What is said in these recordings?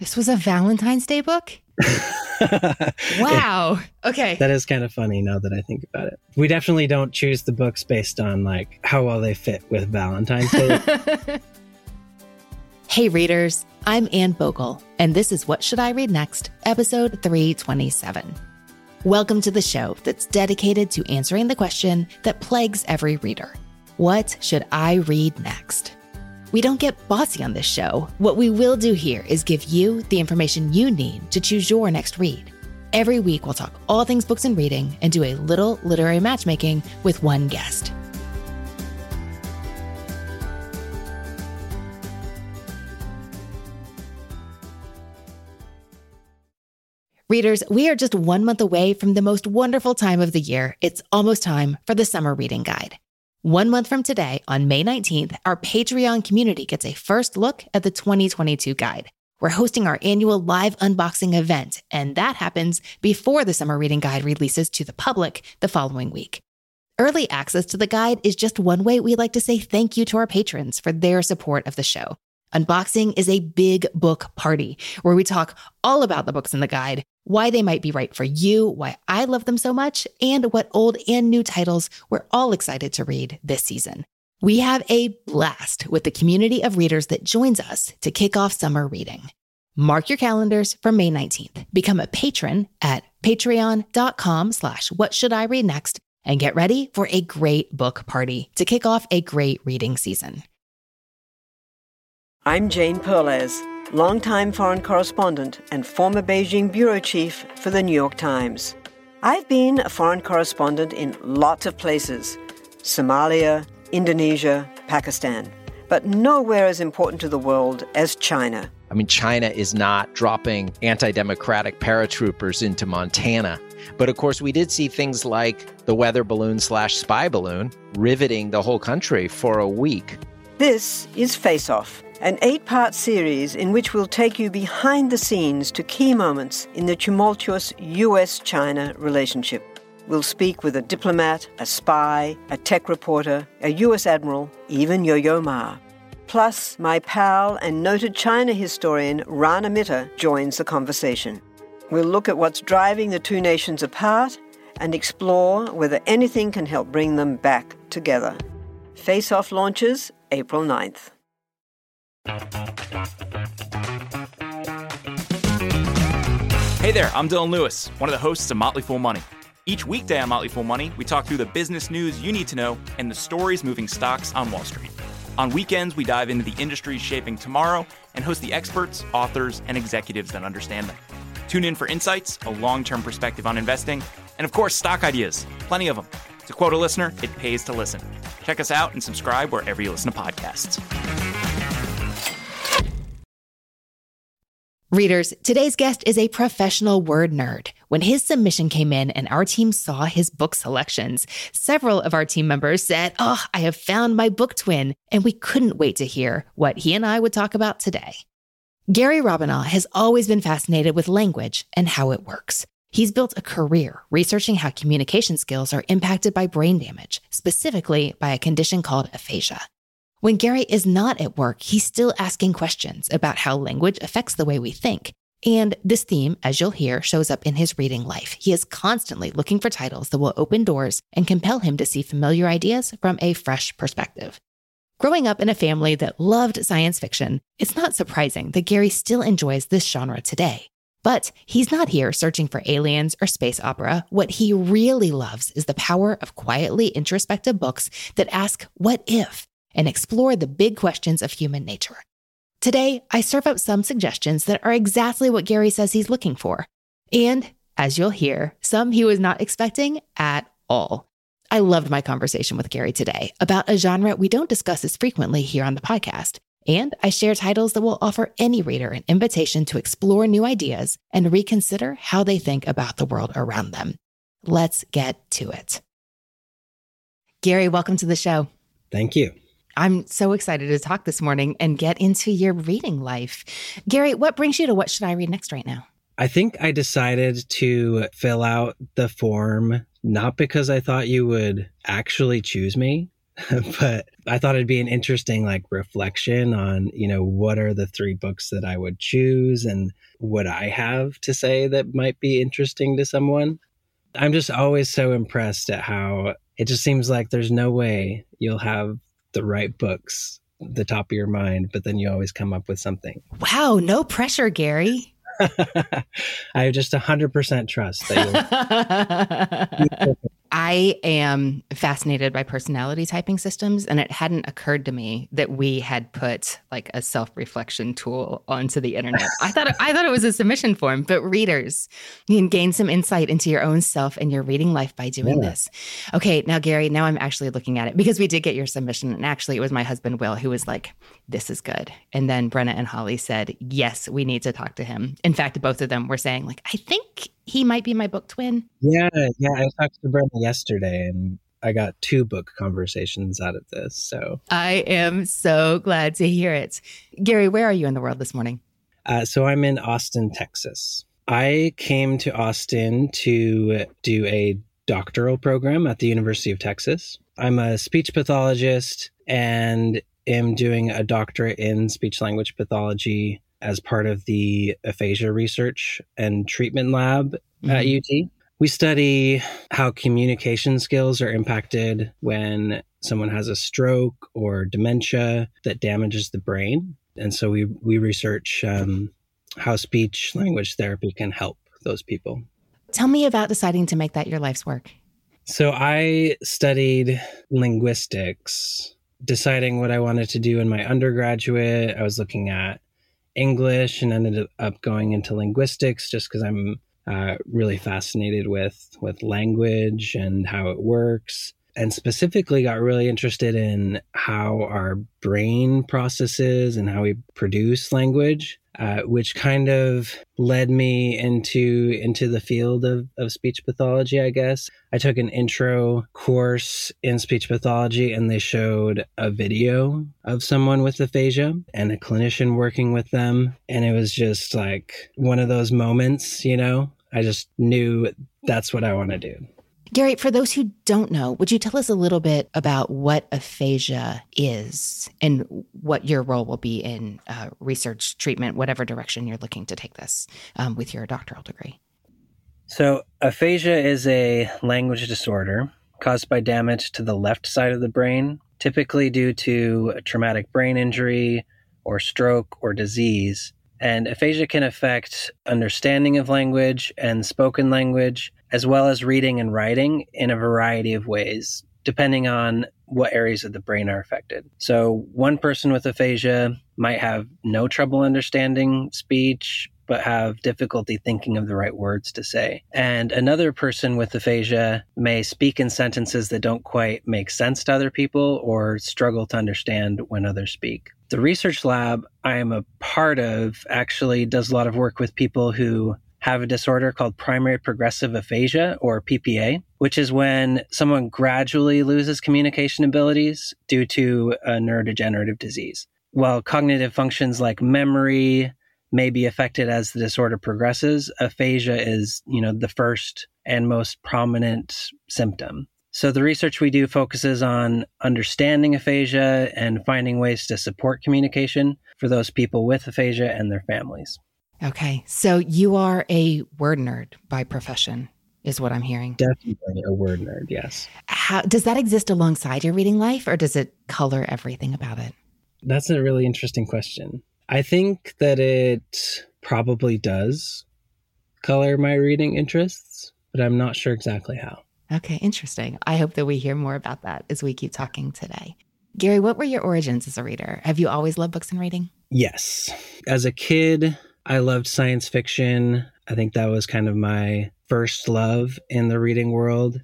This was a Valentine's Day book? Wow. Okay. That is kind of funny now that I think about it. We definitely don't choose the books based on like how well they fit with Valentine's Day. Hey readers, I'm Anne Bogle, and this is What Should I Read Next, episode 327. Welcome to the show that's dedicated to answering the question that plagues every reader. What should I read next? We don't get bossy on this show. What we will do here is give you the information you need to choose your next read. Every week, we'll talk all things books and reading and do a little literary matchmaking with one guest. Readers, we are just 1 month away from the most wonderful time of the year. It's almost time for the Summer Reading Guide. 1 month from today, on May 19th, our Patreon community gets a first look at the 2022 guide. We're hosting our annual live unboxing event, and that happens before the Summer Reading Guide releases to the public the following week. Early access to the guide is just one way we like to say thank you to our patrons for their support of the show. Unboxing is a big book party where we talk all about the books in the guide, why they might be right for you, why I love them so much, and what old and new titles we're all excited to read this season. We have a blast with the community of readers that joins us to kick off summer reading. Mark your calendars for May 19th. Become a patron at patreon.com/whatshouldireadnext and get ready for a great book party to kick off a great reading season. I'm Jane Perlez, longtime foreign correspondent and former Beijing bureau chief for the New York Times. I've been a foreign correspondent in lots of places: Somalia, Indonesia, Pakistan, but nowhere as important to the world as China. I mean, China is not dropping anti-democratic paratroopers into Montana. But of course, we did see things like the weather balloon/spy balloon riveting the whole country for a week. This is Face Off, an 8-part series in which we'll take you behind the scenes to key moments in the tumultuous U.S.-China relationship. We'll speak with a diplomat, a spy, a tech reporter, a U.S. admiral, even Yo-Yo Ma. Plus, my pal and noted China historian Rana Mitter joins the conversation. We'll look at what's driving the two nations apart and explore whether anything can help bring them back together. Face Off launches April 9th. Hey there, I'm Dylan Lewis, one of the hosts of Motley Fool Money. Each weekday on Motley Fool Money, we talk through the business news you need to know and the stories moving stocks on Wall Street. On weekends, we dive into the industries shaping tomorrow and host the experts, authors, and executives that understand them. Tune in for insights, a long-term perspective on investing, and of course, stock ideas. Plenty of them. To quote a listener, it pays to listen. Check us out and subscribe wherever you listen to podcasts. Readers, today's guest is a professional word nerd. When his submission came in and our team saw his book selections, several of our team members said, "Oh, I have found my book twin," and we couldn't wait to hear what he and I would talk about today. Gary Robinaugh has always been fascinated with language and how it works. He's built a career researching how communication skills are impacted by brain damage, specifically by a condition called aphasia. When Gary is not at work, he's still asking questions about how language affects the way we think. And this theme, as you'll hear, shows up in his reading life. He is constantly looking for titles that will open doors and compel him to see familiar ideas from a fresh perspective. Growing up in a family that loved science fiction, it's not surprising that Gary still enjoys this genre today. But he's not here searching for aliens or space opera. What he really loves is the power of quietly introspective books that ask, what if? And explore the big questions of human nature. Today, I serve up some suggestions that are exactly what Gary says he's looking for. And, as you'll hear, some he was not expecting at all. I loved my conversation with Gary today about a genre we don't discuss as frequently here on the podcast. And I share titles that will offer any reader an invitation to explore new ideas and reconsider how they think about the world around them. Let's get to it. Gary, welcome to the show. Thank you. I'm so excited to talk this morning and get into your reading life. Gary, what brings you to What Should I Read Next right now? I think I decided to fill out the form not because I thought you would actually choose me, But I thought it'd be an interesting like reflection on, what are the 3 books that I would choose and what I have to say that might be interesting to someone. I'm just always so impressed at how it just seems like there's no way you'll have the right books at the top of your mind, but then you always come up with something. Wow, no pressure, Gary. I have just 100% trust that you'll... I am fascinated by personality typing systems, and it hadn't occurred to me that we had put like a self-reflection tool onto the internet. I thought it was a submission form, but readers, you can gain some insight into your own self and your reading life by doing this. Okay, now Gary, now I'm actually looking at it because we did get your submission, and actually it was my husband Will who was like, "This is good," and then Brenna and Holly said, "Yes, we need to talk to him." In fact, both of them were saying like, "I think he might be my book twin." Yeah. I talked to Brenna yesterday and I got 2 book conversations out of this. So I am so glad to hear it. Gary, where are you in the world this morning? So I'm in Austin, Texas. I came to Austin to do a doctoral program at the University of Texas. I'm a speech pathologist and am doing a doctorate in speech language pathology as part of the aphasia research and treatment lab at UT. We study how communication skills are impacted when someone has a stroke or dementia that damages the brain. And so we research how speech language therapy can help those people. Tell me about deciding to make that your life's work. So I studied linguistics, deciding what I wanted to do in my undergraduate. I was looking at English and ended up going into linguistics just because I'm really fascinated with language and how it works, and specifically got really interested in how our brain processes and how we produce language, which kind of led me into the field of speech pathology, I guess. I took an intro course in speech pathology and they showed a video of someone with aphasia and a clinician working with them. And it was just like one of those moments, I just knew that's what I want to do. Gary, for those who don't know, would you tell us a little bit about what aphasia is and what your role will be in research, treatment, whatever direction you're looking to take this with your doctoral degree? So aphasia is a language disorder caused by damage to the left side of the brain, typically due to a traumatic brain injury or stroke or disease. And aphasia can affect understanding of language and spoken language, as well as reading and writing in a variety of ways, depending on what areas of the brain are affected. So one person with aphasia might have no trouble understanding speech, but have difficulty thinking of the right words to say. And another person with aphasia may speak in sentences that don't quite make sense to other people or struggle to understand when others speak. The research lab I am a part of actually does a lot of work with people who have a disorder called primary progressive aphasia, or PPA, which is when someone gradually loses communication abilities due to a neurodegenerative disease. While cognitive functions like memory may be affected as the disorder progresses, aphasia is, the first and most prominent symptom. So the research we do focuses on understanding aphasia and finding ways to support communication for those people with aphasia and their families. Okay, so you are a word nerd by profession, is what I'm hearing. Definitely a word nerd, yes. How does that exist alongside your reading life, or does it color everything about it? That's a really interesting question. I think that it probably does color my reading interests, but I'm not sure exactly how. Okay, interesting. I hope that we hear more about that as we keep talking today. Gary, what were your origins as a reader? Have you always loved books and reading? Yes. As a kid, I loved science fiction. I think that was kind of my first love in the reading world.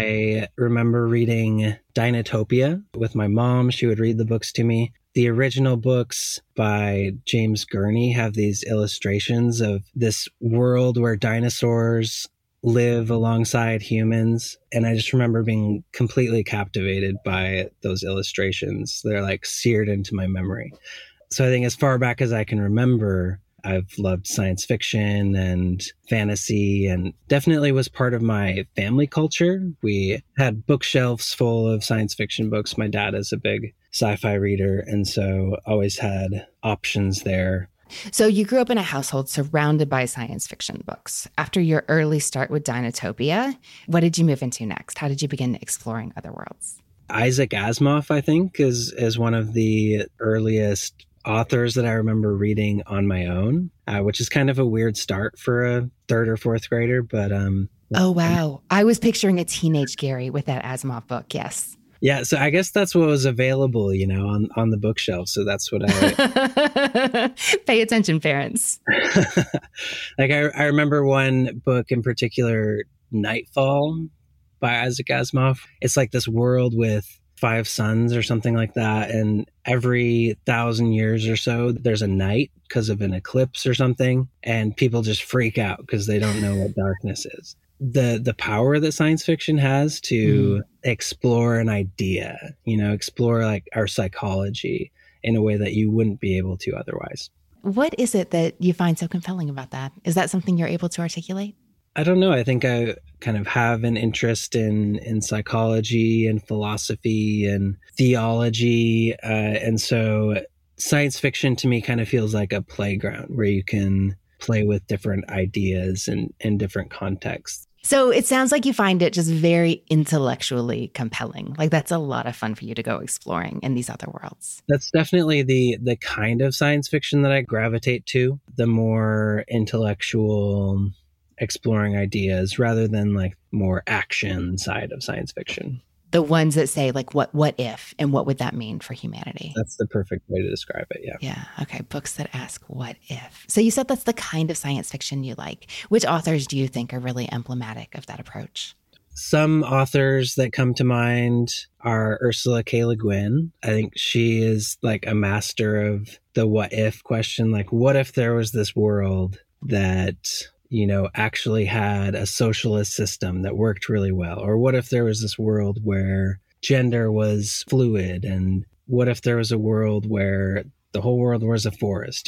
I remember reading Dinotopia with my mom. She would read the books to me. The original books by James Gurney have these illustrations of this world where dinosaurs live alongside humans. And I just remember being completely captivated by those illustrations. They're like seared into my memory. So I think as far back as I can remember, I've loved science fiction and fantasy, and definitely was part of my family culture. We had bookshelves full of science fiction books. My dad is a big sci-fi reader, and so always had options there. So you grew up in a household surrounded by science fiction books. After your early start with Dinotopia, what did you move into next? How did you begin exploring other worlds? Isaac Asimov, I think, is one of the earliest authors that I remember reading on my own, which is kind of a weird start for a third or fourth grader. But oh, wow. I was picturing a teenage Gary with that Asimov book. Yes. Yeah, so I guess that's what was available, on the bookshelf. So that's what I... Pay attention, parents. Like I remember one book in particular, Nightfall by Isaac Asimov. It's like this world with 5 suns or something like that. And every 1,000 years or so, there's a night because of an eclipse or something. And people just freak out because they don't know what darkness is. The power that science fiction has to explore an idea, explore like our psychology in a way that you wouldn't be able to otherwise. What is it that you find so compelling about that? Is that something you're able to articulate? I don't know. I think I kind of have an interest in psychology and philosophy and theology. And so science fiction to me kind of feels like a playground where you can play with different ideas and in different contexts. So it sounds like you find it just very intellectually compelling. Like that's a lot of fun for you to go exploring in these other worlds. That's definitely the kind of science fiction that I gravitate to, the more intellectual, exploring ideas rather than like more action side of science fiction. The ones that say like, what if, and what would that mean for humanity? That's the perfect way to describe it. Yeah. Yeah. Okay. Books that ask what if. So you said that's the kind of science fiction you like. Which authors do you think are really emblematic of that approach? Some authors that come to mind are Ursula K. Le Guin. I think she is like a master of the what if question. Like, what if there was this world that actually had a socialist system that worked really well? Or what if there was this world where gender was fluid? And what if there was a world where the whole world was a forest,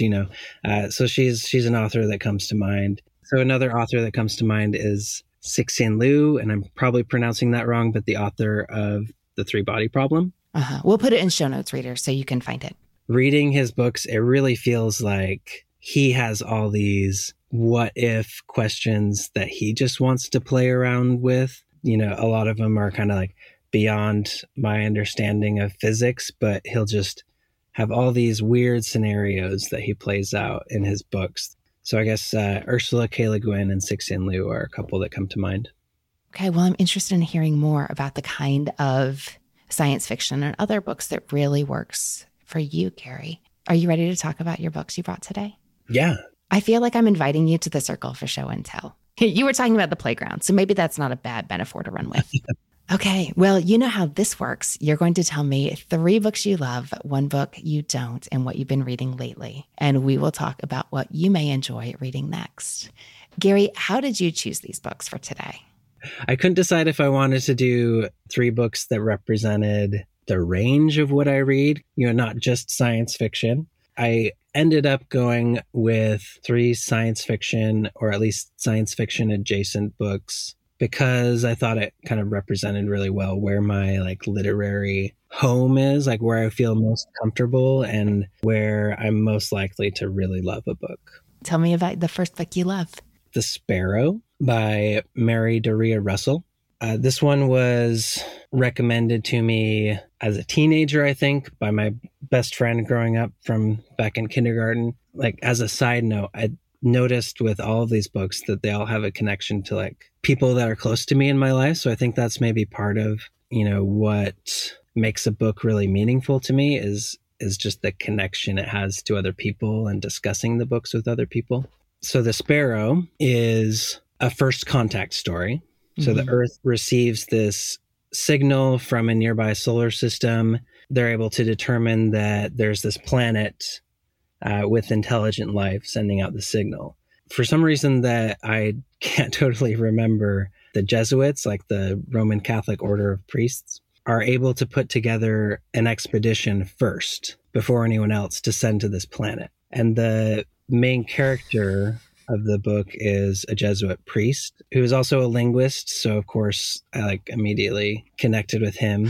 So she's an author that comes to mind. So another author that comes to mind is Cixin Liu, and I'm probably pronouncing that wrong, but the author of The Three-Body Problem. We'll put it in show notes, readers, so you can find it. Reading his books, it really feels like he has all these what if questions that he just wants to play around with. A lot of them are kind of like beyond my understanding of physics, but he'll just have all these weird scenarios that he plays out in his books. So I guess Ursula K. Le Guin and Cixin Liu are a couple that come to mind. Okay, well, I'm interested in hearing more about the kind of science fiction and other books that really works for you, Gary. Are you ready to talk about your books you brought today? Yeah. I feel like I'm inviting you to the circle for show and tell. You were talking about the playground, so maybe that's not a bad metaphor to run with. Okay, well, you know how this works. You're going to tell me 3 books you love, 1 book you don't, and what you've been reading lately. And we will talk about what you may enjoy reading next. Gary, how did you choose these books for today? I couldn't decide if I wanted to do 3 books that represented the range of what I read, not just science fiction. I ended up going with 3 science fiction, or at least science fiction adjacent books, because I thought it kind of represented really well where my literary home is, where I feel most comfortable and where I'm most likely to really love a book. Tell me about the first book you love. The Sparrow by Mary Doria Russell. This one was recommended to me as a teenager, I think, by my best friend growing up from back in kindergarten. As a side note, I noticed with all of these books that they all have a connection to people that are close to me in my life. So I think that's maybe part of, what makes a book really meaningful to me is just the connection it has to other people and discussing the books with other people. So The Sparrow is a first contact story. So the Earth receives this signal from a nearby solar system. They're able to determine that there's this planet with intelligent life sending out the signal. For some reason that I can't totally remember, the Jesuits, the Roman Catholic Order of Priests, are able to put together an expedition first before anyone else to send to this planet. And the main character of the book is a Jesuit priest who is also a linguist. So, of course, I immediately connected with him.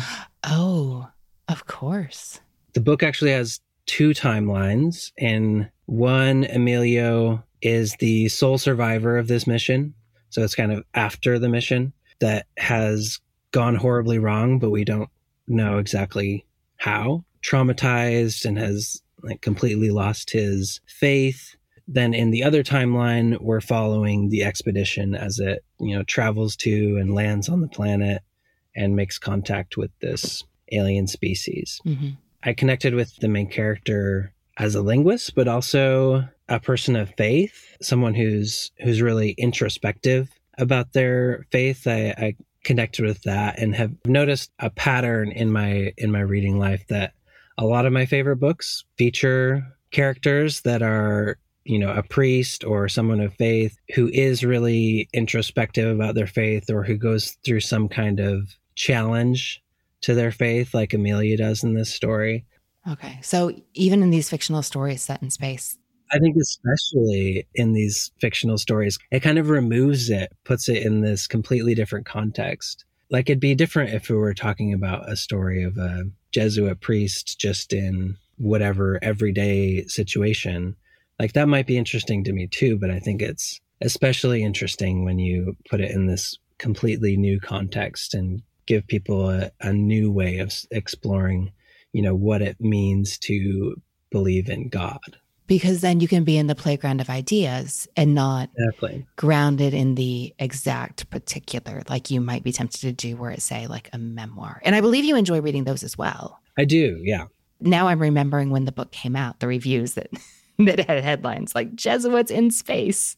Oh, of course. The book actually has 2 timelines. In one, Emilio is the sole survivor of this mission. So it's kind of after the mission that has gone horribly wrong, but we don't know exactly how. Traumatized and has completely lost his faith. Then in the other timeline, we're following the expedition as it, travels to and lands on the planet and makes contact with this alien species. Mm-hmm. I connected with the main character as a linguist, but also a person of faith, someone who's really introspective about their faith. I connected with that and have noticed a pattern in my reading life that a lot of my favorite books feature characters that are, a priest or someone of faith who is really introspective about their faith or who goes through some kind of challenge to their faith, like Amelia does in this story. Okay. So even in these fictional stories set in space, I think especially in these fictional stories, it kind of removes it, puts it in this completely different context. It'd be different if we were talking about a story of a Jesuit priest just in whatever everyday situation. That might be interesting to me too, but I think it's especially interesting when you put it in this completely new context and give people a new way of exploring, what it means to believe in God. Because then you can be in the playground of ideas and not Exactly grounded in the exact particular, like you might be tempted to do where it's, say, like a memoir. And I believe you enjoy reading those as well. I do, yeah. Now I'm remembering when the book came out, the reviews that had headlines like Jesuits in space.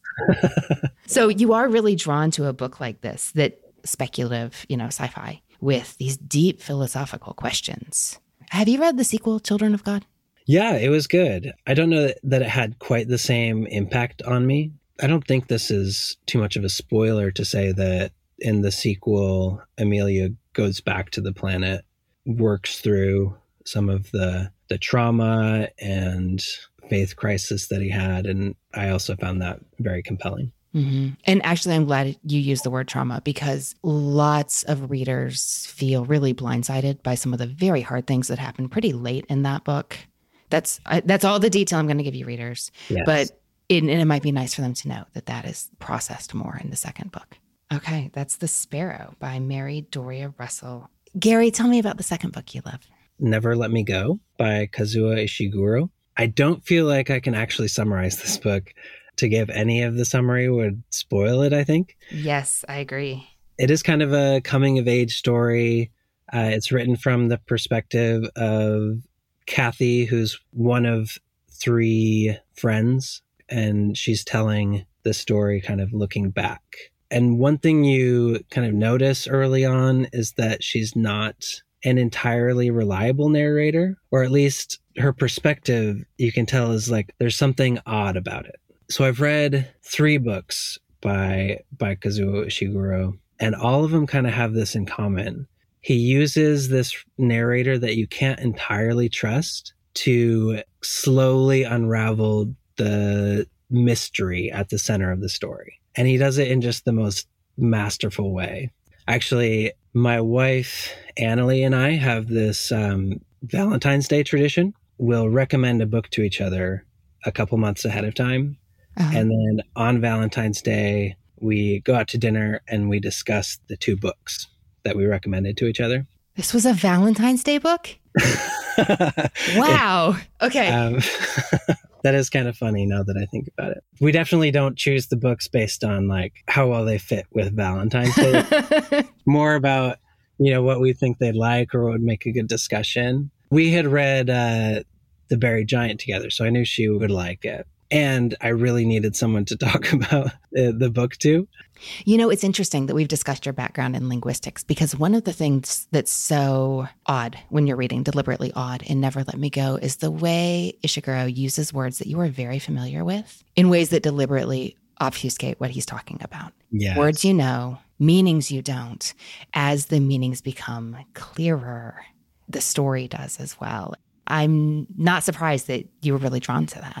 So you are really drawn to a book like this, that speculative, sci-fi with these deep philosophical questions. Have you read the sequel, Children of God? Yeah, it was good. I don't know that it had quite the same impact on me. I don't think this is too much of a spoiler to say that in the sequel, Amelia goes back to the planet, works through some of the trauma and faith crisis that he had. And I also found that very compelling. Mm-hmm. And actually, I'm glad you used the word trauma, because lots of readers feel really blindsided by some of the very hard things that happen pretty late in that book. That's all the detail I'm going to give you, readers. Yes. But it might be nice for them to know that is processed more in the second book. Okay, that's The Sparrow by Mary Doria Russell. Gary, tell me about the second book you love. Never Let Me Go by Kazuo Ishiguro. I don't feel like I can actually summarize this book. To give any of the summary would spoil it, I think. Yes, I agree. It is kind of a coming-of-age story. It's written from the perspective of Kathy, who's one of 3 friends, and she's telling the story kind of looking back. And one thing you kind of notice early on is that she's not an entirely reliable narrator, or at least her perspective, you can tell, is there's something odd about it. So I've read 3 books by Kazuo Ishiguro, and all of them kind of have this in common. He uses this narrator that you can't entirely trust to slowly unravel the mystery at the center of the story. And he does it in just the most masterful way. Actually, my wife, Annalie, and I have this Valentine's Day tradition. We'll recommend a book to each other a couple months ahead of time. Uh-huh. And then on Valentine's Day, we go out to dinner and we discuss the 2 books that we recommended to each other. This was a Valentine's Day book? Wow. Okay. That is kind of funny now that I think about it. We definitely don't choose the books based on how well they fit with Valentine's Day. More about, what we think they'd like or what would make a good discussion. We had read The Buried Giant together, so I knew she would like it. And I really needed someone to talk about the book to. It's interesting that we've discussed your background in linguistics, because one of the things that's so odd when you're reading, deliberately odd, in Never Let Me Go is the way Ishiguro uses words that you are very familiar with in ways that deliberately obfuscate what he's talking about. Yes. Words you know, meanings you don't. As the meanings become clearer, the story does as well. I'm not surprised that you were really drawn to that.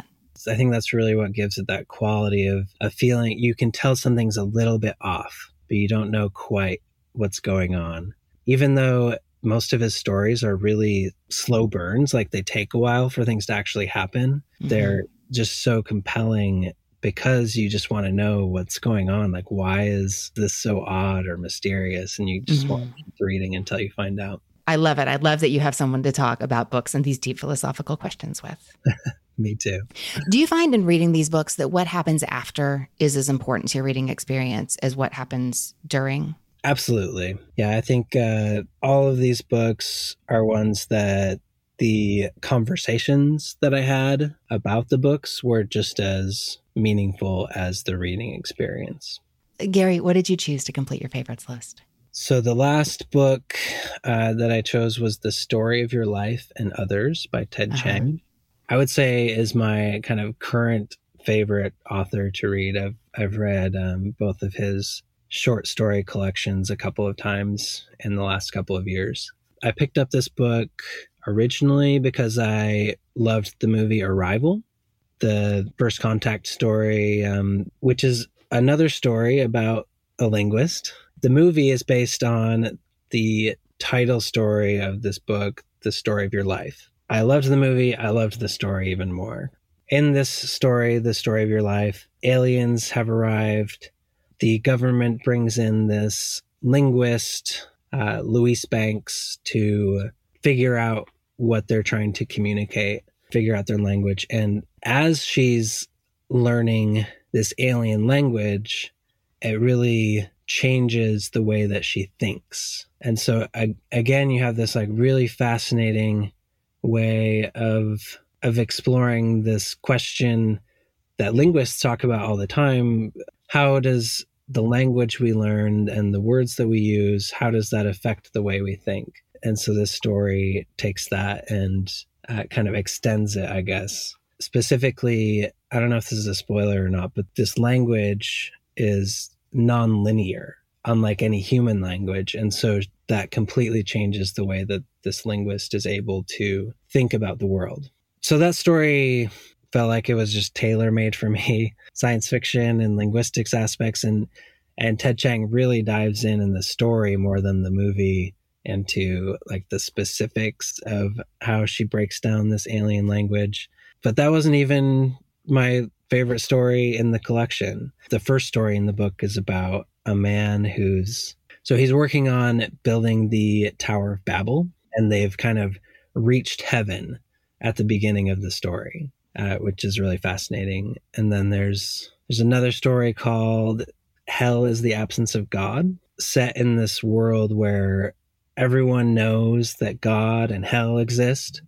I think that's really what gives it that quality of a feeling. You can tell something's a little bit off, but you don't know quite what's going on. Even though most of his stories are really slow burns, like they take a while for things to actually happen, they're just so compelling because you just want to know what's going on. Like, why is this so odd or mysterious? And you just want to keep reading until you find out. I love it. I love that you have someone to talk about books and these deep philosophical questions with. Me too. Do you find in reading these books that what happens after is as important to your reading experience as what happens during? Absolutely. Yeah, I think all of these books are ones that the conversations that I had about the books were just as meaningful as the reading experience. Gary, what did you choose to complete your favorites list? So the last book that I chose was The Story of Your Life and Others by Ted Chiang. I would say is my kind of current favorite author to read. I've read both of his short story collections a couple of times in the last couple of years. I picked up this book originally because I loved the movie Arrival, the First Contact story, which is another story about a linguist. The movie is based on the title story of this book, The Story of Your Life. I loved the movie. I loved the story even more. In this story, The Story of Your Life, aliens have arrived. The government brings in this linguist, Louise Banks, to figure out what they're trying to communicate, figure out their language. And as she's learning this alien language, it really changes the way that she thinks. And so again, you have this like really fascinating way of exploring this question that linguists talk about all the time. How does the language we learned and the words that we use, how does that affect the way we think? And so this story takes that and kind of extends it, I guess. Specifically, I don't know if this is a spoiler or not, but this language is non-linear, unlike any human language. And so that completely changes the way that this linguist is able to think about the world. So that story felt like it was just tailor-made for me, science fiction and linguistics aspects. And Ted Chiang really dives in the story more than the movie into like the specifics of how she breaks down this alien language. But that wasn't even my favorite story in the collection. The first story in the book is about a man he's working on building the Tower of Babel, and they've kind of reached heaven at the beginning of the story, which is really fascinating. And then there's another story called Hell is the Absence of God, set in this world where everyone knows that God and hell exist,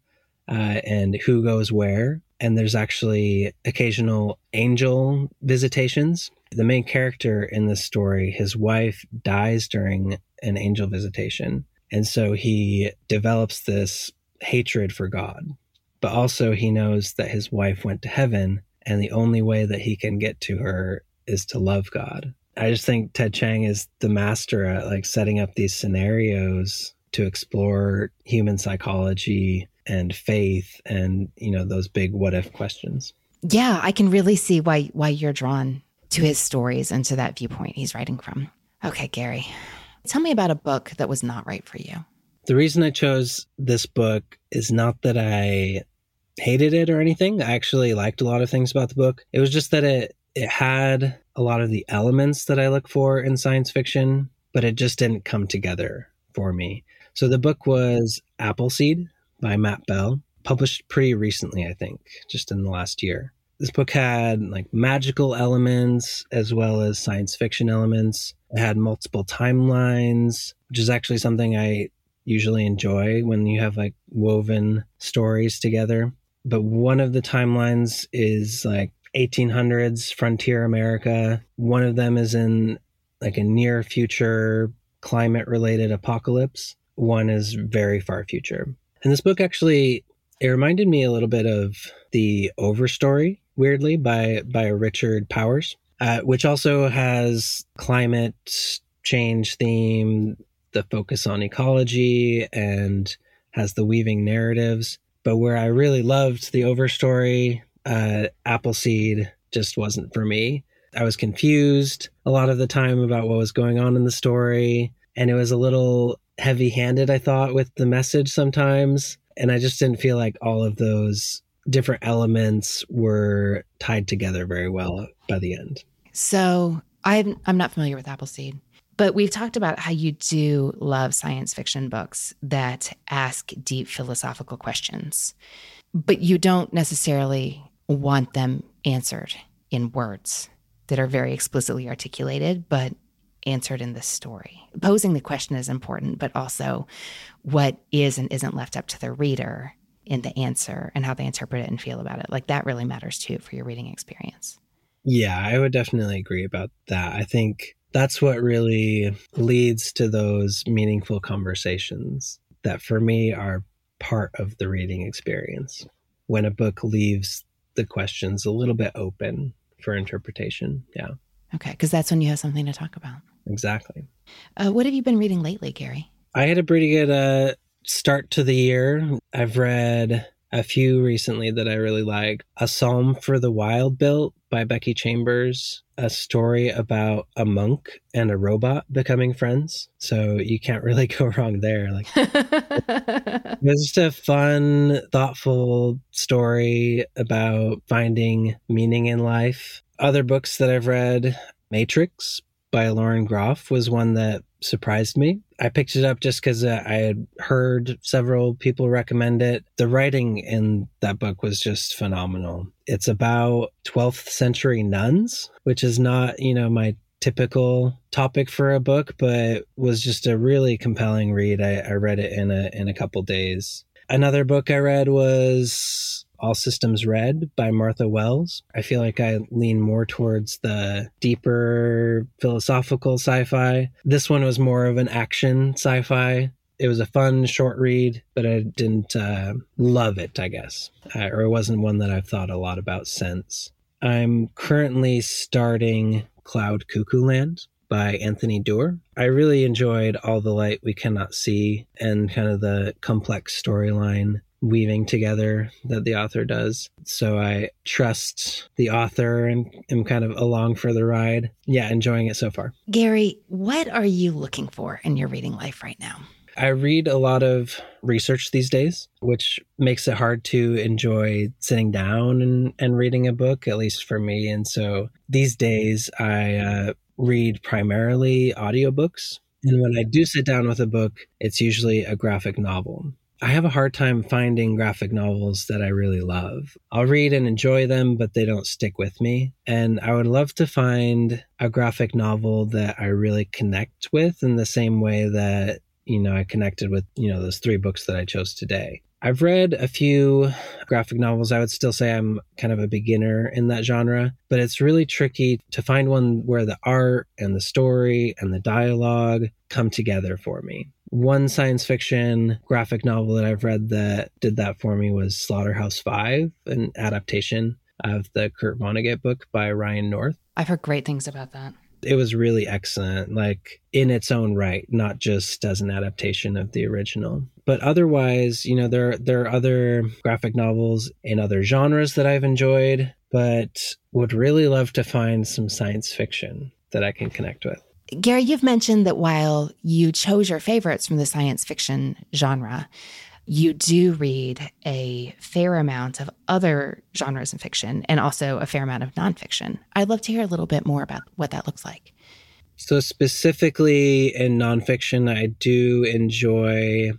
and who goes where. And there's actually occasional angel visitations. The main character in this story, his wife dies during an angel visitation. And so he develops this hatred for God. But also he knows that his wife went to heaven, and the only way that he can get to her is to love God. I just think Ted Chiang is the master at like setting up these scenarios to explore human psychology and faith and, you know, those big what if questions. Yeah, I can really see why you're drawn to his stories and to that viewpoint he's writing from. Okay, Gary, tell me about a book that was not right for you. The reason I chose this book is not that I hated it or anything. I actually liked a lot of things about the book. It was just that it had a lot of the elements that I look for in science fiction, but it just didn't come together for me. So the book was Appleseed by Matt Bell, published pretty recently, I think, just in the last year. This book had like magical elements as well as science fiction elements. It had multiple timelines, which is actually something I usually enjoy when you have like woven stories together. But one of the timelines is like 1800s frontier America. One of them is in like a near future climate related apocalypse. One is very far future. And this book actually, it reminded me a little bit of The Overstory, weirdly, by Richard Powers, which also has climate change theme, the focus on ecology, and has the weaving narratives. But where I really loved The Overstory Appleseed just wasn't for me. I was confused a lot of the time about what was going on in the story, and it was a little heavy-handed, I thought, with the message sometimes, and I just didn't feel like all of those different elements were tied together very well by the end. So I'm not familiar with Appleseed, but we've talked about how you do love science fiction books that ask deep philosophical questions, but you don't necessarily want them answered in words that are very explicitly articulated, but answered in the story. Posing the question is important, but also what is and isn't left up to the reader in the answer and how they interpret it and feel about it. Like that really matters too for your reading experience. Yeah, I would definitely agree about that. I think that's what really leads to those meaningful conversations that for me are part of the reading experience. When a book leaves the questions a little bit open for interpretation. Yeah. Okay, because that's when you have something to talk about. Exactly. What have you been reading lately, Gary? I had a pretty good start to the year. I've read a few recently that I really like. A Psalm for the Wild Built by Becky Chambers, a story about a monk and a robot becoming friends. So you can't really go wrong there. Like, it was just a fun, thoughtful story about finding meaning in life. Other books that I've read, Matrix by Lauren Groff was one that surprised me. I picked it up just because I had heard several people recommend it. The writing in that book was just phenomenal. It's about 12th century nuns, which is not, my typical topic for a book, but was just a really compelling read. I read it in a couple days. Another book I read was All Systems Red by Martha Wells. I feel like I lean more towards the deeper philosophical sci-fi. This one was more of an action sci-fi. It was a fun, short read, but I didn't love it, I guess. Or it wasn't one that I've thought a lot about since. I'm currently starting Cloud Cuckoo Land by Anthony Doerr. I really enjoyed All the Light We Cannot See and kind of the complex storyline weaving together that the author does. So I trust the author and am kind of along for the ride. Yeah, enjoying it so far. Gary, what are you looking for in your reading life right now? I read a lot of research these days, which makes it hard to enjoy sitting down and reading a book, at least for me. And so these days I read primarily audiobooks. And when I do sit down with a book, it's usually a graphic novel. I have a hard time finding graphic novels that I really love. I'll read and enjoy them, but they don't stick with me. And I would love to find a graphic novel that I really connect with in the same way that, I connected with, those 3 books that I chose today. I've read a few graphic novels. I would still say I'm kind of a beginner in that genre, but it's really tricky to find one where the art and the story and the dialogue come together for me. One science fiction graphic novel that I've read that did that for me was Slaughterhouse-Five, an adaptation of the Kurt Vonnegut book by Ryan North. I've heard great things about that. It was really excellent, like in its own right, not just as an adaptation of the original. But otherwise, there are other graphic novels in other genres that I've enjoyed, but would really love to find some science fiction that I can connect with. Gary, you've mentioned that while you chose your favorites from the science fiction genre, you do read a fair amount of other genres of fiction and also a fair amount of nonfiction. I'd love to hear a little bit more about what that looks like. So specifically in nonfiction, I do enjoy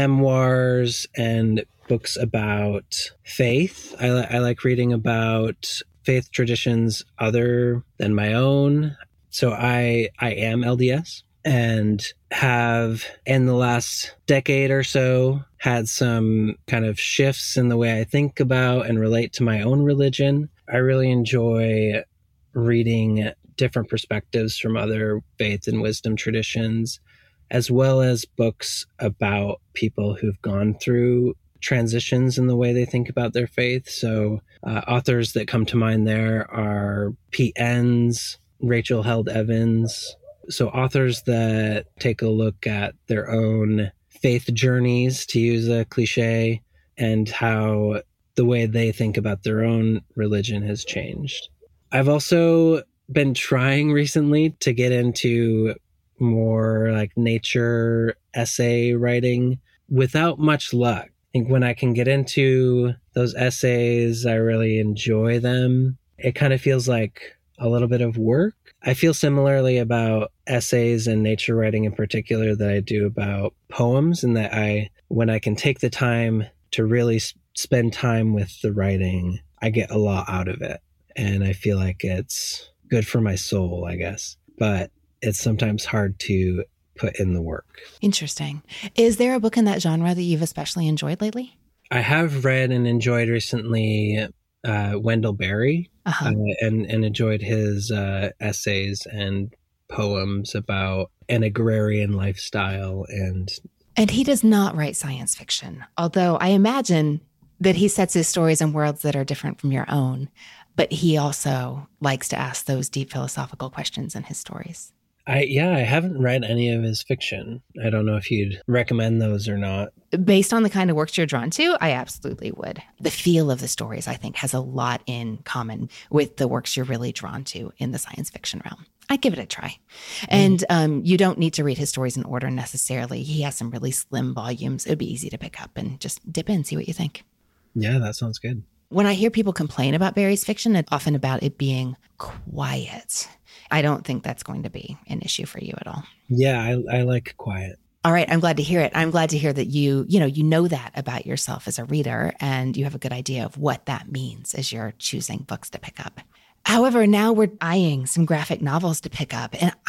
memoirs and books about faith. I like reading about faith traditions other than my own. So I am LDS and have in the last decade or so had some kind of shifts in the way I think about and relate to my own religion. I really enjoy reading different perspectives from other faith and wisdom traditions, as well as books about people who've gone through transitions in the way they think about their faith. So authors that come to mind there are Pete Enns, Rachel Held Evans. So authors that take a look at their own faith journeys, to use a cliche, and how the way they think about their own religion has changed. I've also been trying recently to get into more like nature essay writing without much luck. I think when I can get into those essays, I really enjoy them. It kind of feels like a little bit of work. I feel similarly about essays and nature writing in particular that I do about poems, and that when I can take the time to really spend time with the writing, I get a lot out of it. And I feel like it's good for my soul, I guess. But it's sometimes hard to put in the work. Interesting. Is there a book in that genre that you've especially enjoyed lately? I have read and enjoyed recently Wendell Berry, and enjoyed his essays and poems about an agrarian lifestyle. And he does not write science fiction, although I imagine that he sets his stories in worlds that are different from your own. But he also likes to ask those deep philosophical questions in his stories. I haven't read any of his fiction. I don't know if you'd recommend those or not. Based on the kind of works you're drawn to, I absolutely would. The feel of the stories, I think, has a lot in common with the works you're really drawn to in the science fiction realm. I'd give it a try. And you don't need to read his stories in order necessarily. He has some really slim volumes. It would be easy to pick up and just dip in, see what you think. Yeah, that sounds good. When I hear people complain about Berry's fiction, it's often about it being quiet. I don't think that's going to be an issue for you at all. Yeah, I like quiet. All right. I'm glad to hear it. I'm glad to hear that you know that about yourself as a reader, and you have a good idea of what that means as you're choosing books to pick up. However, now we're eyeing some graphic novels to pick up. And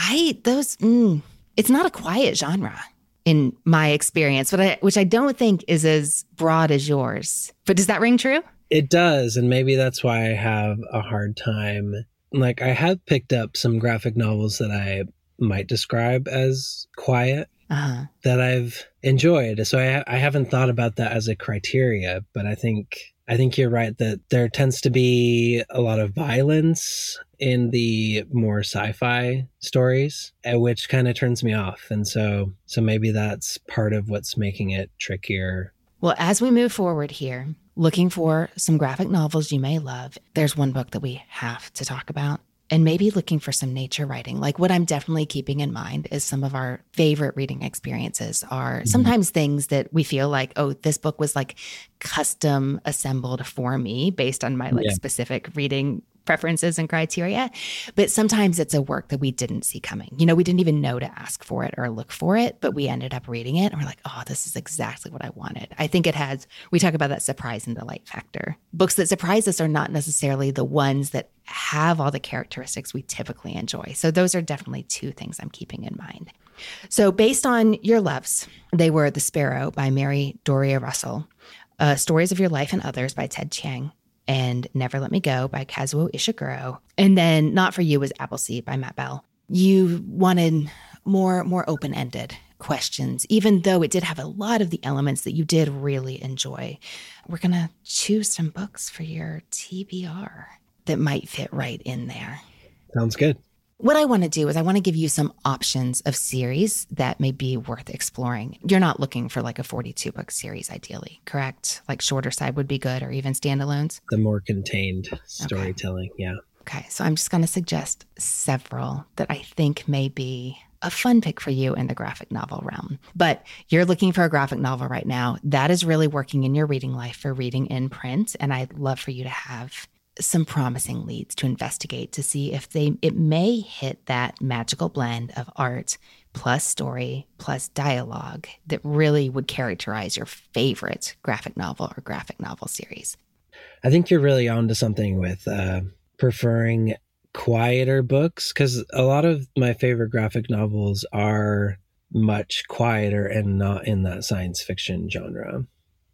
it's not a quiet genre in my experience, which I don't think is as broad as yours. But does that ring true? It does. And maybe that's why I have a hard time. Like, I have picked up some graphic novels that I might describe as quiet that I've enjoyed. So I haven't thought about that as a criteria, but I think you're right that there tends to be a lot of violence in the more sci-fi stories, which kind of turns me off. And so maybe that's part of what's making it trickier. Well, as we move forward here, looking for some graphic novels you may love, there's one book that we have to talk about. And maybe looking for some nature writing. Like, what I'm definitely keeping in mind is some of our favorite reading experiences are sometimes things that we feel like, oh, this book was like custom assembled for me based on my specific reading preferences and criteria. But sometimes it's a work that we didn't see coming. We didn't even know to ask for it or look for it, but we ended up reading it and we're like, oh, this is exactly what I wanted. I think we talk about that surprise and delight factor. Books that surprise us are not necessarily the ones that have all the characteristics we typically enjoy. So those are definitely two things I'm keeping in mind. So based on your loves, they were The Sparrow by Mary Doria Russell, Stories of Your Life and Others by Ted Chiang, and Never Let Me Go by Kazuo Ishiguro. And then Not For You was Appleseed by Matt Bell. You wanted more open-ended questions, even though it did have a lot of the elements that you did really enjoy. We're going to choose some books for your TBR that might fit right in there. Sounds good. What I want to do is I want to give you some options of series that may be worth exploring. You're not looking for like a 42-book series, ideally, correct? Like shorter side would be good, or even standalones? The more contained storytelling, yeah. Okay, so I'm just going to suggest several that I think may be a fun pick for you in the graphic novel realm. But you're looking for a graphic novel right now. That is really working in your reading life for reading in print, and I'd love for you to have some promising leads to investigate to see if it may hit that magical blend of art plus story plus dialogue that really would characterize your favorite graphic novel or graphic novel series. I think you're really onto something with preferring quieter books, because a lot of my favorite graphic novels are much quieter and not in that science fiction genre.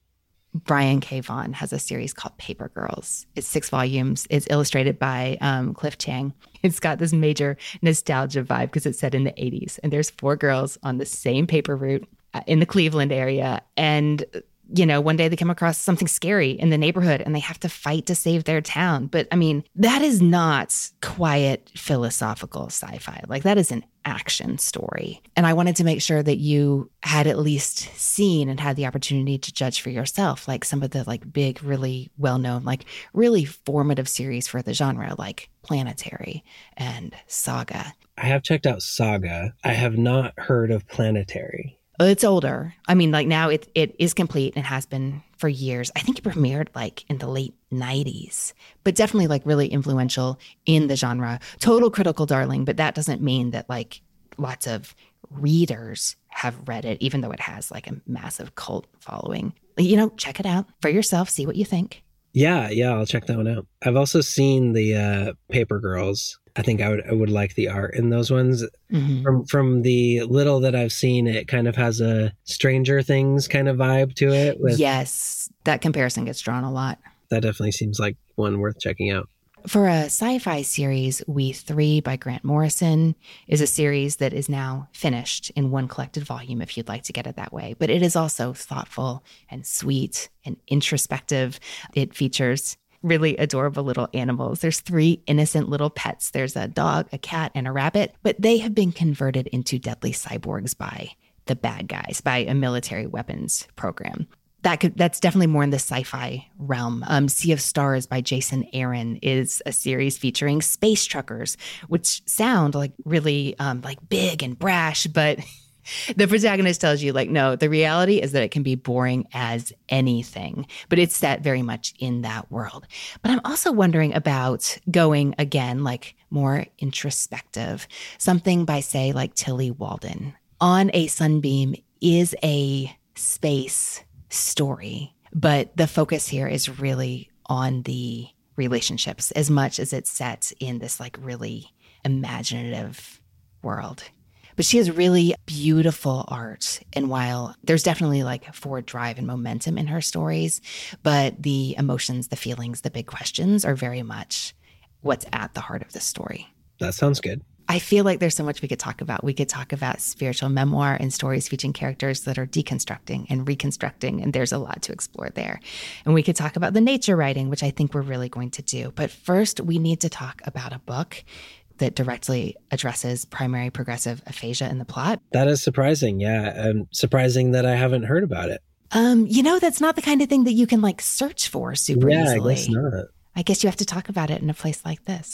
Brian K. Vaughan has a series called Paper Girls. It's 6 volumes. It's illustrated by Cliff Chiang. It's got this major nostalgia vibe because it's set in the 80s. And there's 4 girls on the same paper route in the Cleveland area. And one day they come across something scary in the neighborhood and they have to fight to save their town. But I mean, that is not quiet philosophical sci-fi. Like, that is an action story. And I wanted to make sure that you had at least seen and had the opportunity to judge for yourself, like some of the like big, really well-known, like really formative series for the genre, like Planetary and Saga. I have checked out Saga. I have not heard of Planetary. It's older. I mean, like now it is complete and has been for years. I think it premiered like in the late 90s, but definitely like really influential in the genre. Total critical darling, but that doesn't mean that like lots of readers have read it, even though it has like a massive cult following. Check it out for yourself, see what you think. Yeah, I'll check that one out. I've also seen the Paper Girls. I think I would like the art in those ones. Mm-hmm. From the little that I've seen, it kind of has a Stranger Things kind of vibe to it. Yes, that comparison gets drawn a lot. That definitely seems like one worth checking out. For a sci-fi series, We Three by Grant Morrison is a series that is now finished in one collected volume, if you'd like to get it that way. But it is also thoughtful and sweet and introspective. It features really adorable little animals. There's 3 innocent little pets. There's a dog, a cat, and a rabbit, but they have been converted into deadly cyborgs by the bad guys, by a military weapons program. That's definitely more in the sci-fi realm. Sea of Stars by Jason Aaron is a series featuring space truckers, which sound like really like big and brash, but the protagonist tells you, like, no, the reality is that it can be boring as anything, but it's set very much in that world. But I'm also wondering about going again, like more introspective, something by, say, like Tillie Walden. On a Sunbeam is a space story, but the focus here is really on the relationships as much as it's set in this like really imaginative world. But she has really beautiful art. And while there's definitely like forward drive and momentum in her stories, but the emotions, the feelings, the big questions are very much what's at the heart of the story. That sounds good. I feel like there's so much we could talk about. We could talk about spiritual memoir and stories featuring characters that are deconstructing and reconstructing, and there's a lot to explore there. And we could talk about the nature writing, which I think we're really going to do. But first, we need to talk about a book that directly addresses primary progressive aphasia in the plot. That is surprising, yeah. And surprising that I haven't heard about it. That's not the kind of thing that you can like search for super easily. I guess not. I guess you have to talk about it in a place like this.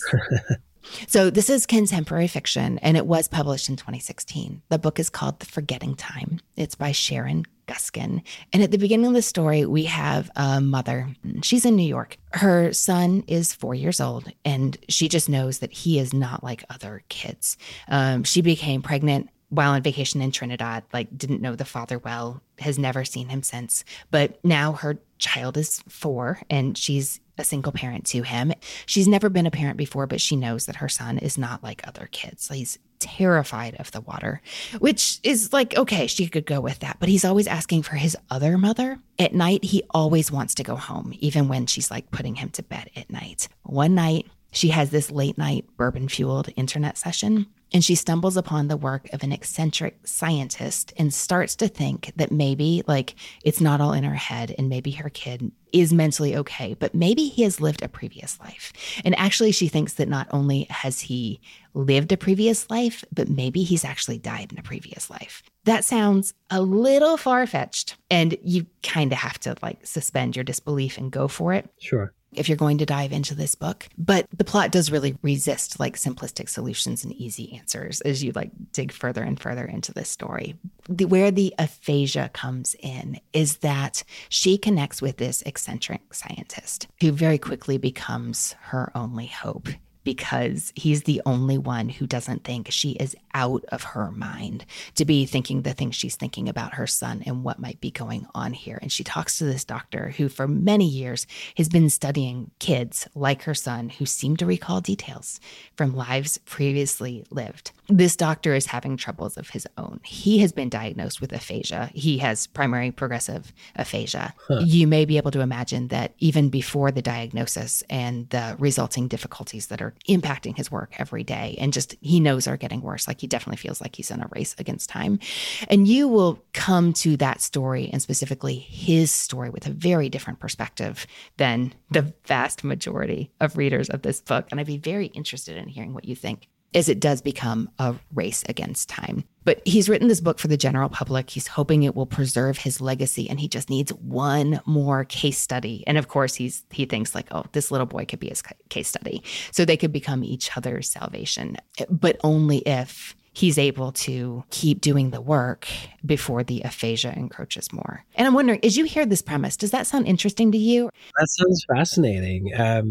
So this is contemporary fiction, and it was published in 2016. The book is called The Forgetting Time. It's by Sharon Guskin. And at the beginning of the story, we have a mother. She's in New York. Her son is 4 years old, and she just knows that he is not like other kids. She became pregnant while on vacation in Trinidad, like didn't know the father well, has never seen him since. But now her child is 4 and she's a single parent to him. She's never been a parent before, but she knows that her son is not like other kids. He's terrified of the water, which is like, okay, she could go with that. But he's always asking for his other mother. At night, he always wants to go home, even when she's like putting him to bed at night. One night, she has this late night bourbon-fueled internet session, and she stumbles upon the work of an eccentric scientist and starts to think that maybe like it's not all in her head and maybe her kid is mentally okay, but maybe he has lived a previous life. And actually she thinks that not only has he lived a previous life, but maybe he's actually died in a previous life. That sounds a little far-fetched, and you kind of have to like suspend your disbelief and go for it. Sure. If you're going to dive into this book. But the plot does really resist like simplistic solutions and easy answers as you like dig further and further into this story. Where the aphasia comes in is that she connects with this eccentric scientist who very quickly becomes her only hope, because he's the only one who doesn't think she is out of her mind to be thinking the things she's thinking about her son and what might be going on here. And she talks to this doctor who for many years has been studying kids like her son who seem to recall details from lives previously lived. This doctor is having troubles of his own. He has been diagnosed with aphasia. He has primary progressive aphasia. You may be able to imagine that even before the diagnosis and the resulting difficulties that are impacting his work every day, and just he knows are getting worse, like he definitely feels like he's in a race against time. And you will come to that story, and specifically his story, with a very different perspective than the vast majority of readers of this book. And I'd be very interested in hearing what you think, as it does become a race against time. But he's written this book for the general public. He's hoping it will preserve his legacy, and he just needs one more case study. And of course, he thinks like, oh, this little boy could be his case study. So they could become each other's salvation, but only if he's able to keep doing the work before the aphasia encroaches more. And I'm wondering, as you hear this premise, does that sound interesting to you? That sounds fascinating,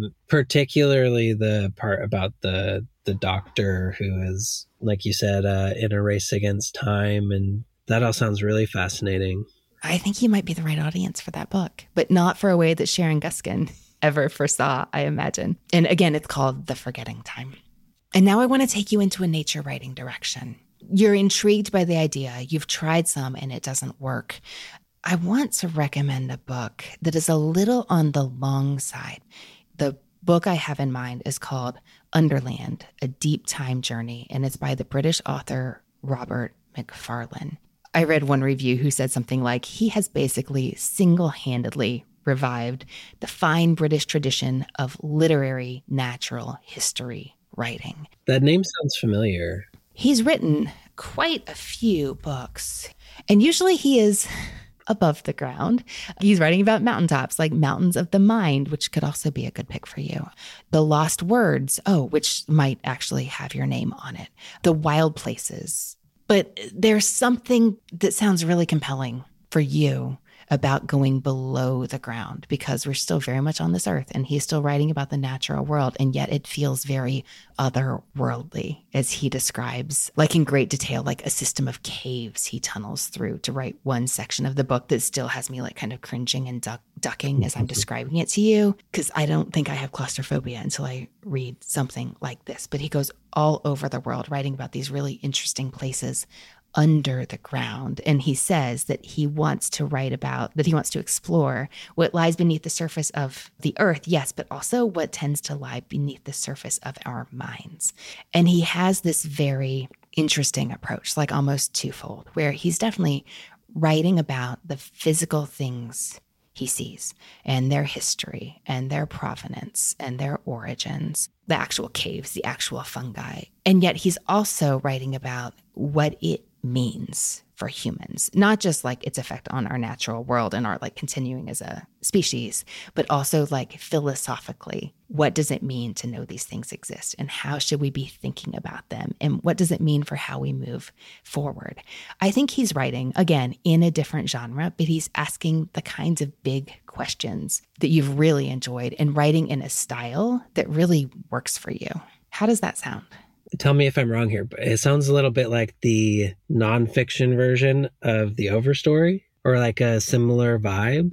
particularly the part about the doctor who is, like you said, in a race against time. And that all sounds really fascinating. I think you might be the right audience for that book, but not for a way that Sharon Guskin ever foresaw, I imagine. And again, it's called The Forgetting Time. And now I want to take you into a nature writing direction. You're intrigued by the idea. You've tried some and it doesn't work. I want to recommend a book that is a little on the long side. The book I have in mind is called Underland, A Deep Time Journey, and it's by the British author Robert Macfarlane. I read one review who said something like, he has basically single-handedly revived the fine British tradition of literary natural history writing. That name sounds familiar. He's written quite a few books, and usually he is above the ground. He's writing about mountaintops, like Mountains of the Mind, which could also be a good pick for you. The Lost Words, which might actually have your name on it. The Wild Places. But there's something that sounds really compelling for you about going below the ground, because we're still very much on this earth, and he's still writing about the natural world, and yet it feels very otherworldly, as he describes, like in great detail, like a system of caves he tunnels through to write one section of the book that still has me like kind of cringing and ducking as I'm describing it to you, because I don't think I have claustrophobia until I read something like this. But he goes all over the world writing about these really interesting places under the ground. And he says that he wants to explore what lies beneath the surface of the earth, yes, but also what tends to lie beneath the surface of our minds. And he has this very interesting approach, like almost twofold, where he's definitely writing about the physical things he sees and their history and their provenance and their origins, the actual caves, the actual fungi. And yet he's also writing about what it means for humans, not just like its effect on our natural world and our like continuing as a species, but also like philosophically, what does it mean to know these things exist, and how should we be thinking about them, and what does it mean for how we move forward? I think he's writing, again, in a different genre, but he's asking the kinds of big questions that you've really enjoyed and writing in a style that really works for you. How does that sound? Tell me if I'm wrong here, but it sounds a little bit like the nonfiction version of The Overstory, or like a similar vibe.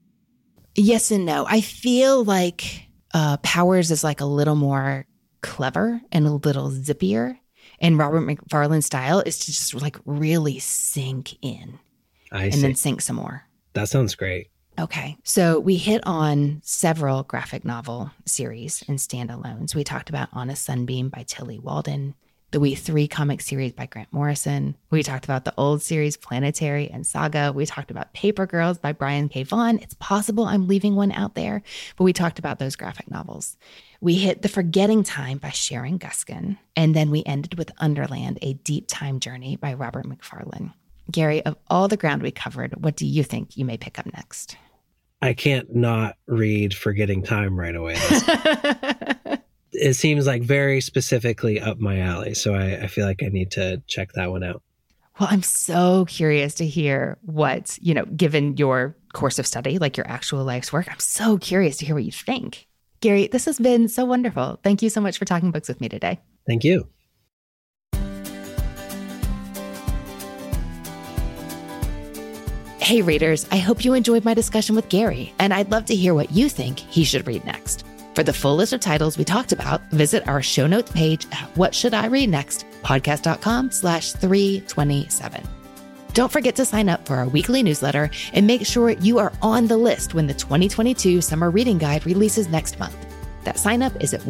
Yes and no. I feel like Powers is like a little more clever and a little zippier, and Robert Macfarlane's style is to just like really sink in then sink some more. That sounds great. Okay, so we hit on several graphic novel series and standalones. We talked about On a Sunbeam by Tillie Walden, the We 3 comic series by Grant Morrison. We talked about the old series Planetary and Saga. We talked about Paper Girls by Brian K. Vaughan. It's possible I'm leaving one out there, but we talked about those graphic novels. We hit The Forgetting Time by Sharon Guskin, and then we ended with Underland, A Deep Time Journey by Robert Macfarlane. Gary, of all the ground we covered, what do you think you may pick up next? I can't not read Forgetting Time right away. It seems like very specifically up my alley. So I feel like I need to check that one out. Well, I'm so curious to hear what, given your course of study, like your actual life's work, I'm so curious to hear what you think. Gary, this has been so wonderful. Thank you so much for talking books with me today. Thank you. Hey readers, I hope you enjoyed my discussion with Gary, and I'd love to hear what you think he should read next. For the full list of titles we talked about, visit our show notes page at whatshouldireadnext.com. podcast.com/327. Don't forget to sign up for our weekly newsletter and make sure you are on the list when the 2022 Summer Reading Guide releases next month. That sign up is at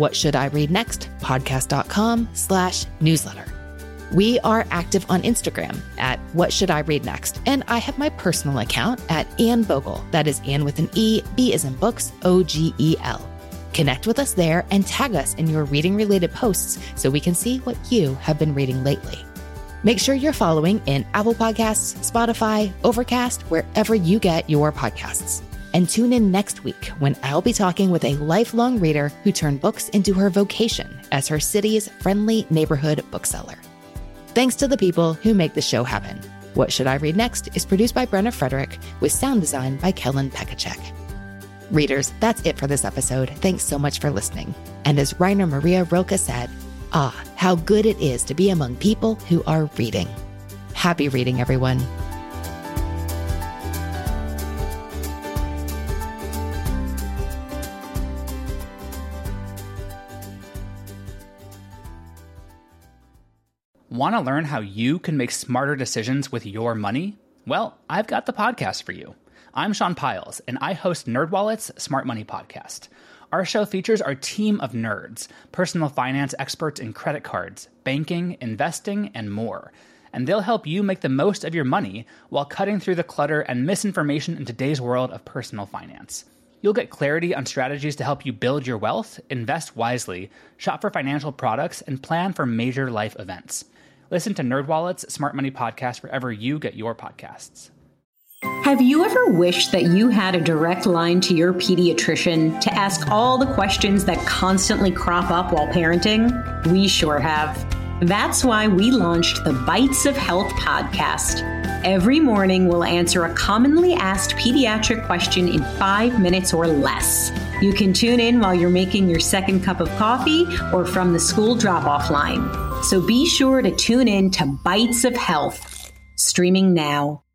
whatshouldireadnext.podcast.com/newsletter. We are active on Instagram at What Should I Read Next? And I have my personal account at Anne Bogel. That is Anne with an E, B as in books, OGEL. Connect with us there and tag us in your reading-related posts so we can see what you have been reading lately. Make sure you're following in Apple Podcasts, Spotify, Overcast, wherever you get your podcasts. And tune in next week when I'll be talking with a lifelong reader who turned books into her vocation as her city's friendly neighborhood bookseller. Thanks to the people who make the show happen. What Should I Read Next is produced by Brenna Frederick with sound design by Kellen Pekacek. Readers, that's it for this episode. Thanks so much for listening. And as Rainer Maria Rilke said, how good it is to be among people who are reading. Happy reading, everyone. Want to learn how you can make smarter decisions with your money? Well, I've got the podcast for you. I'm Sean Piles, and I host NerdWallet's Smart Money Podcast. Our show features our team of nerds, personal finance experts in credit cards, banking, investing, and more. And they'll help you make the most of your money while cutting through the clutter and misinformation in today's world of personal finance. You'll get clarity on strategies to help you build your wealth, invest wisely, shop for financial products, and plan for major life events. Listen to NerdWallet's Smart Money Podcast wherever you get your podcasts. Have you ever wished that you had a direct line to your pediatrician to ask all the questions that constantly crop up while parenting? We sure have. That's why we launched the Bites of Health podcast. Every morning, we'll answer a commonly asked pediatric question in 5 minutes or less. You can tune in while you're making your second cup of coffee or from the school drop-off line. So be sure to tune in to Bites of Health, streaming now.